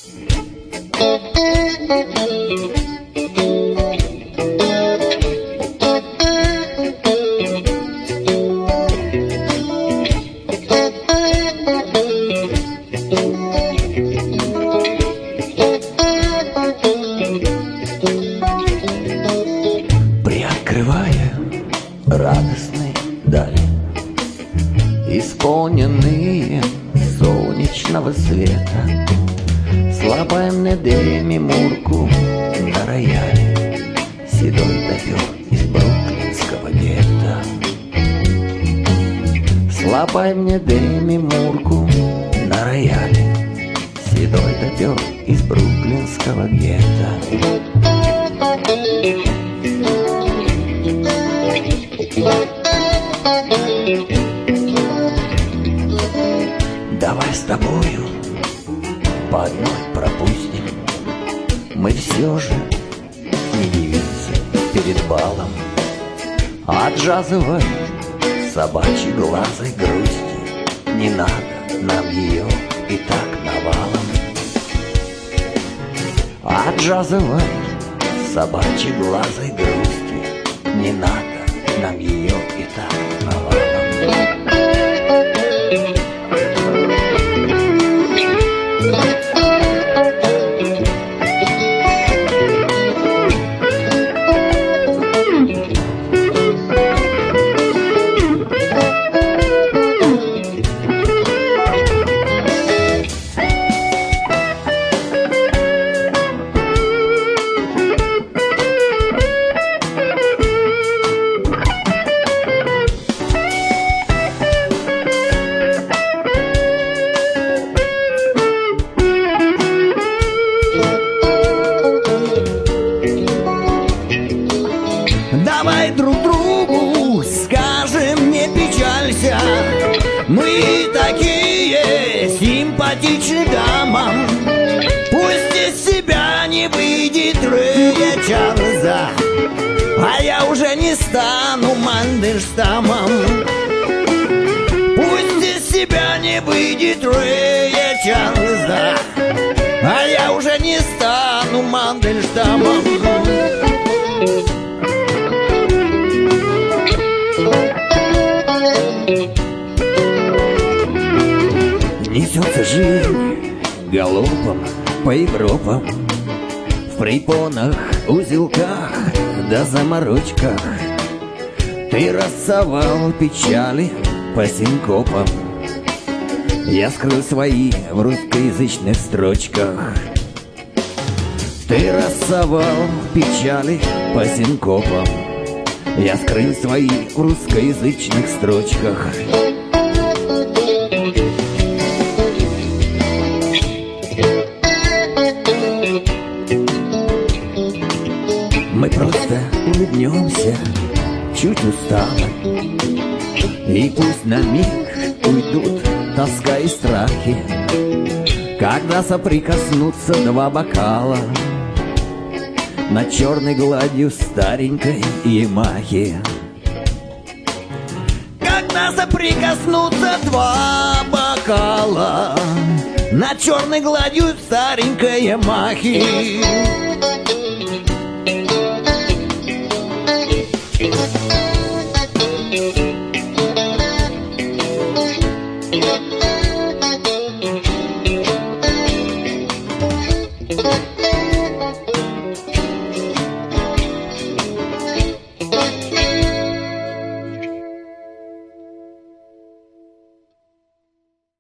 Приоткрывая радостные дали, исполненные солнечного света, слабая мне Деми Мурку на рояле, седой допер из бруклинского гетто. Слабая мне Деми Мурку на рояле, седой допер из бруклинского гетто. Давай с тобою по одной пропустим, мы все же не девицы перед балом, а джазовой собачьей глазой грусти не надо нам ее и так навалом. А джазовой собачьей глазой грусти не надо нам ее и так навалом. Давай друг другу скажем, не печалься, мы такие симпатичные дамам. Пусть из себя не выйдет Рэя Чарльза, а я уже не стану Мандельштамом. Пусть из себя не выйдет Рэя Чарльза, а я уже не стану Мандельштамом. Несется жизнь галопом по Европам, в препонах, узелках да заморочках. Ты рассовал печали по синкопам, я скрыл свои в русскоязычных строчках. Ты рассовал печали по синкопам, я скрыл свои в русскоязычных строчках. Мы просто улыбнемся чуть устало, и пусть на миг уйдут тоска и страхи, когда соприкоснутся два бокала над черной гладью старенькой Ямахи. Когда соприкоснутся два бокала над черной гладью старенькой Ямахи.